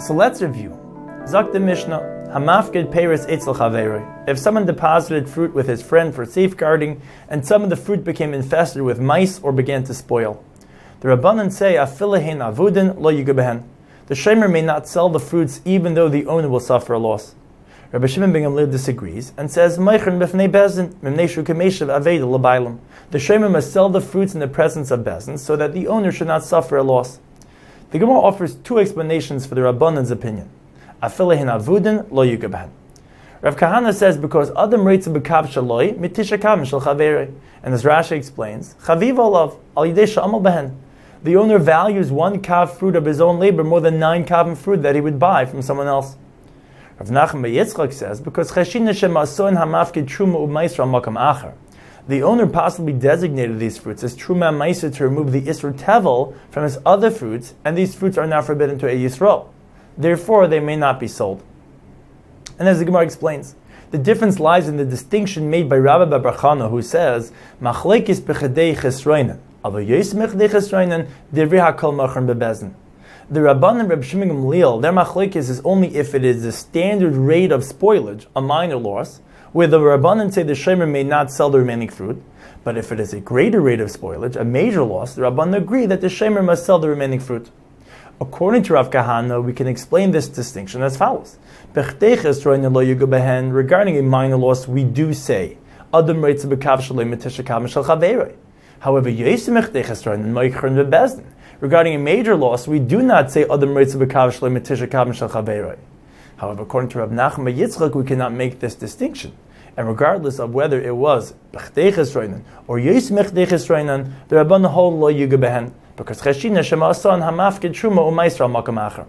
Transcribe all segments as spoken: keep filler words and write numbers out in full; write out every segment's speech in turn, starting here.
So let's review. Zak the Mishnah, Hamafkid Peiris Eitzel Chaveroi. If someone deposited fruit with his friend for safeguarding, and some of the fruit became infested with mice or began to spoil, the Rabbanan say, Afilahin avudin lo yigubehen. The shomer may not sell the fruits even though the owner will suffer a loss. Rabbi Shimon ben Gamliel disagrees and says, Meichern b'fnei bezin, mimnei shu kameshav aveda l'bailam. The shomer must sell the fruits in the presence of bezin so that the owner should not suffer a loss. The Gemara offers two explanations for the Rabbanan's opinion. Afilahin avudin lo yigubehen. Rav Kahana says because Adam reitz b'kav shaloi mitisha kavim shel chaverei. And as Rashi explains, Chaviv olav al yidei sha'amal behen. The owner values one kav fruit of his own labor more than nine kavim fruit that he would buy from someone else. Rav Nachman ben Yitzchak says because cheshin shemason hamafkid truma u'maisra makam acher. The owner possibly designated these fruits as truma ma'aser to remove the isur tevel from his other fruits, and these fruits are now forbidden to a Yisrael. Therefore, they may not be sold. And as the Gemara explains, the difference lies in the distinction made by Rabbi Bar Chana, who says, "Machlekes b'chadei chesroinen, avo yos mechadei chesroinen, divrei hakol machron bebezin." The Rabban and Rabbi Shimon Gamliel, their machlekes is only if it is the standard rate of spoilage, a minor loss, where the Rabbanan say the shomer may not sell the remaining fruit. But if it is a greater rate of spoilage, a major loss, the Rabbanan agree that the shomer must sell the remaining fruit. According to Rav Kahana, we can explain this distinction as follows. Regarding a minor loss, we do say, However, regarding a major loss, we do not say, However, according to Rav Nachman ben Yitzchak, we cannot make this distinction. And regardless of whether it was or Yos Mechdei Chesroinen, the Rabbanan hold lo yuga behen, because Cheshina Shema'asan Hamafkid Truma U'Maisra Makam Acher.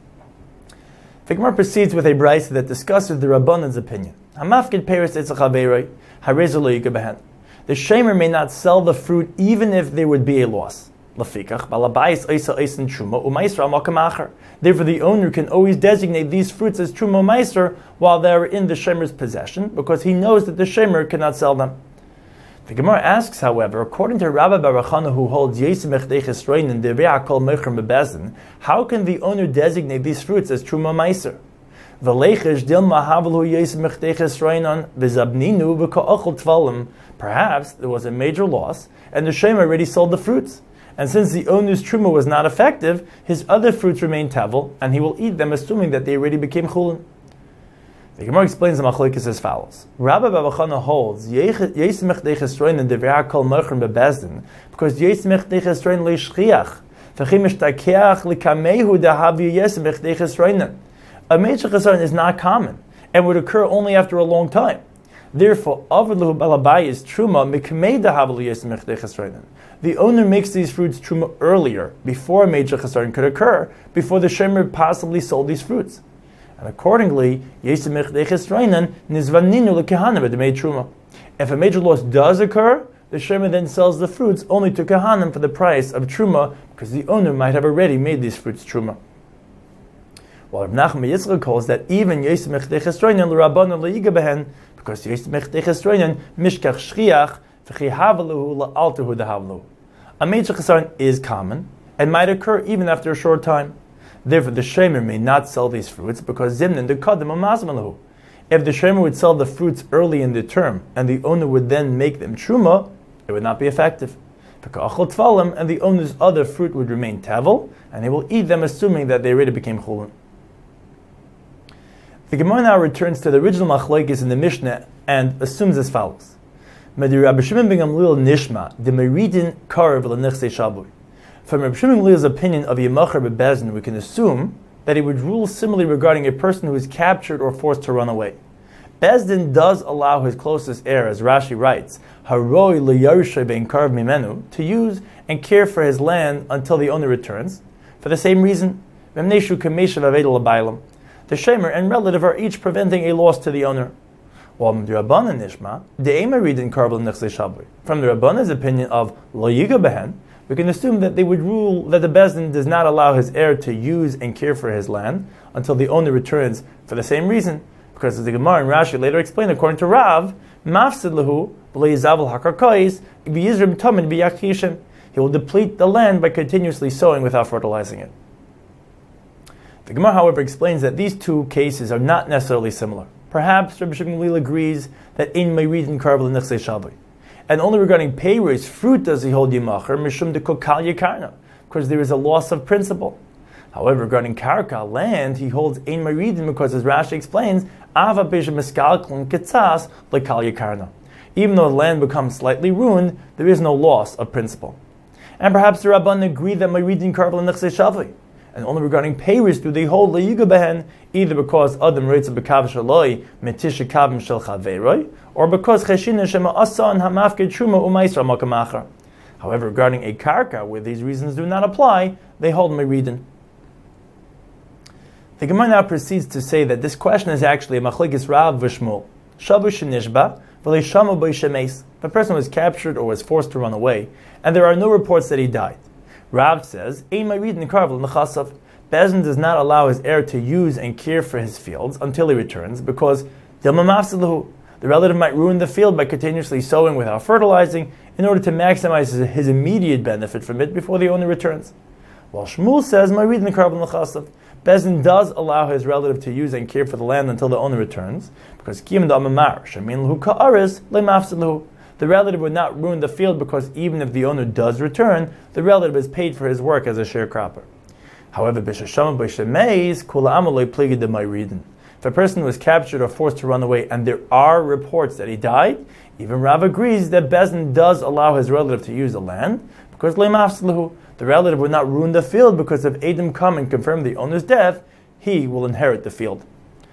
The Gemara proceeds with a brayso that discusses the Rabbanan's opinion. Hamafkid Peiris Eitzel Chaveroi, Hareza lo yuga behen. The shomer may not sell the fruit even if there would be a loss. Lafikach balabais oisa oisin truma u'maisra makam acher. Therefore, the owner can always designate these fruits as truma u'maisra while they are in the shomer's possession, because he knows that the shomer cannot sell them. The Gemara asks, however, according to Rabbi Bar Chana, who holds Yosef Mechdei Chesroinen divrei hakol mechron bebezin, how can the owner designate these fruits as truma u'maisra? V'leichish dilma havelu Yosef Mechdei Chesroinen v'zabninu v'ka'achol tvalim. Perhaps there was a major loss, and the shomer already sold the fruits. And since the owner's truma was not effective, his other fruits remain tavel, and he will eat them, assuming that they already became chulin. The Gemara explains the machlokes as follows: Rabbi Bar Chana holds Yosef Mechdei Chesroinen divrei hakol mechron bebezdin, because Yosef Mechdei Chesroinen leishchiach v'chim mishtakeach likamehu dahavi Yosef Mechdei Chesroinen. A major chesron is not common and would occur only after a long time. Therefore, avlu balabai is truma mikmei dahavi Yosef Mechdei Chesroinen. The owner makes these fruits truma earlier, before a major chesron could occur, before the shomer possibly sold these fruits. And accordingly, Yosef Mechdei Chesroinen nizvaninu lekehana b'demei truma. If a major loss does occur, the shomer then sells the fruits only to kehanim for the price of truma, because the owner might have already made these fruits truma. While Rav Nachman ben Yitzchak calls that even Yosef Mechdei Chesroinen l'Rabbanan le'iga behen, because Yosef Mechdei Chesroinen mishkach shchiach v'chihavelu la'altehu dahavlu. A major chesron is common and might occur even after a short time. Therefore, the shomer may not sell these fruits because zimnin dekadim amazmalahu. If the shomer would sell the fruits early in the term and the owner would then make them truma, it would not be effective. V'ka'achol tvalim, and the owner's other fruit would remain tavel, and he will eat them, assuming that they already became chulin. The Gemara now returns to the original machlokes in the Mishnah and assumes as follows: From Rabbi Shimon ben Gamliel's opinion of Yemachar bebezin, we can assume that he would rule similarly regarding a person who is captured or forced to run away. Bezdin does allow his closest heir, as Rashi writes, Haroi leyarshe ben karv mimenu, to use and care for his land until the owner returns. For the same reason, the shomer and relative are each preventing a loss to the owner. From the Rabbanan's opinion of lo yiga behen, we can assume that they would rule that the bezdin does not allow his heir to use and care for his land until the owner returns, for the same reason, because as the Gemara and Rashi later explain, according to Rav, mafsid lehu v'leizavel hakarkais v'yizrim tamid b'yakishim. He will deplete the land by continuously sowing without fertilizing it. The Gemara, however, explains that these two cases are not necessarily similar. Perhaps Rabbi Shimon Gamliel agrees that in Meiridin Karvel Nechsei Shavui, and only regarding peiros, fruit, does he hold Yimacher Mishum de Kokal Yikarna, because there is a loss of principle. However, regarding Karka, land, he holds Ein Meiridin because, as Rashi explains, Ava Beisha Meskalklun Ketzas Lekal Yikarna. Even though the land becomes slightly ruined, there is no loss of principle. And perhaps the Rabban agree that Meiridin Karvel Nechsei Shavui, and only regarding peiros do they hold Leyuga Behen, either because Adam Reitza Bekav Shaloi Metisha Kavim Shel Chaveroi, or because Cheshina Shema Asa and Hamafke Truma Umaisra Makamacher. However, regarding a Karka, where these reasons do not apply, they hold Meiridin. The Gemara now proceeds to say that this question is actually a Machlekes Rav v'Shmuel. Shavu Shenishba v'Lei Shamu B'Shemeis. The person was captured or was forced to run away, and there are no reports that he died. Rav says, Ein Meiridin Karvel Nechasav. Bezdin does not allow his heir to use and care for his fields until he returns, because Dilma Mafsilahu, the relative might ruin the field by continuously sowing without fertilizing in order to maximize his, his immediate benefit from it before the owner returns. While Shmuel says, Meiridin Karvel Nechasav, Bezdin does allow his relative to use and care for the land until the owner returns, because Kiyam Da'amamar, Shamin Lahu Ka'aris, Le Mafsilahu. The relative would not ruin the field because even if the owner does return, the relative is paid for his work as a sharecropper. However, B'Shasham B'Shemeis Kula Amaloi Pligid de Meiridin. If a person was captured or forced to run away and there are reports that he died, even Rav agrees that Bezdin does allow his relative to use the land, because Le'mafslahu, the relative would not ruin the field, because if Adam come and confirm the owner's death, he will inherit the field.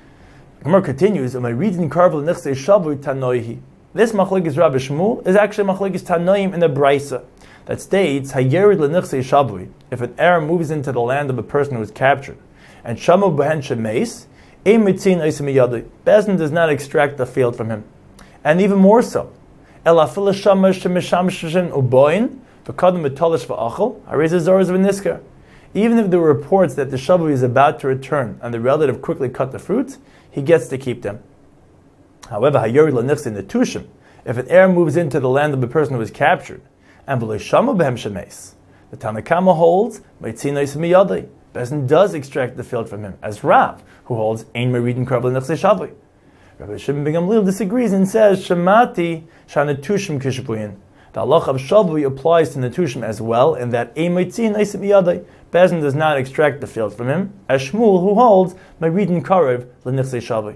The Gemara continues, Meiridin Karvel Nechsei Shavui Tanoihi. This Machlekes Rabbi Shmuel is actually Machlekes Tanoim in the Braisa that states, Hayerid Lenechsei Shavui, if an heir moves into the land of a person who is captured, and Shamu Behen Shemeis, Ein Mitzin Eisem Yadui, Bezdin does not extract the field from him. And even more so, Ela Fila Shamash Shemeshamshin Uboin, V'kadam B'talish V'achel, Hareza Zoraz V'nisker. Even if there were reports that the Shavui is about to return and the relative quickly cut the fruits, he gets to keep them. However, Hayerid Lenechsei Netushim, if an heir moves into the land of the person who was captured, and V'lo Shamu B'hem Shemeis, the Tanakama holds, Meitzin Eisem Yadui, Bezdin does extract the field from him, as Rav, who holds Ein Meiridin Karvel Nechsei Shavui. Rabbi Shimon ben Gamliel disagrees and says, Shemati Shanetushim Kishapuyin. The halach of Shavui applies to Netushim as well, in that Ein Meitzin Eisem Yadui, Bezdin does not extract the field from him, as Shmuel, who holds Meiridin Karev Lenechsei Shavui.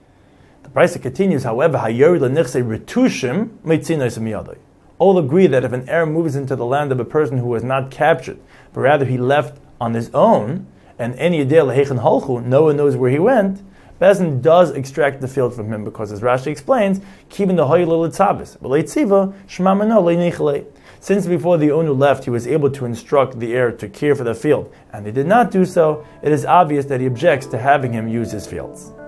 The Braisa continues, however, Hayerid Lenechsei Retushim Meitzin Eisem Yadui. All agree that if an heir moves into the land of a person who was not captured, but rather he left on his own, and any Yedei Lehechen Halchu, no one knows where he went, Bezdin does extract the field from him, because as Rashi explains, Kivin the Hoyel Litzabis, but Leitziva Shema Mano Leinichle. Since before the owner left, he was able to instruct the heir to care for the field, and he did not do so, it is obvious that he objects to having him use his fields.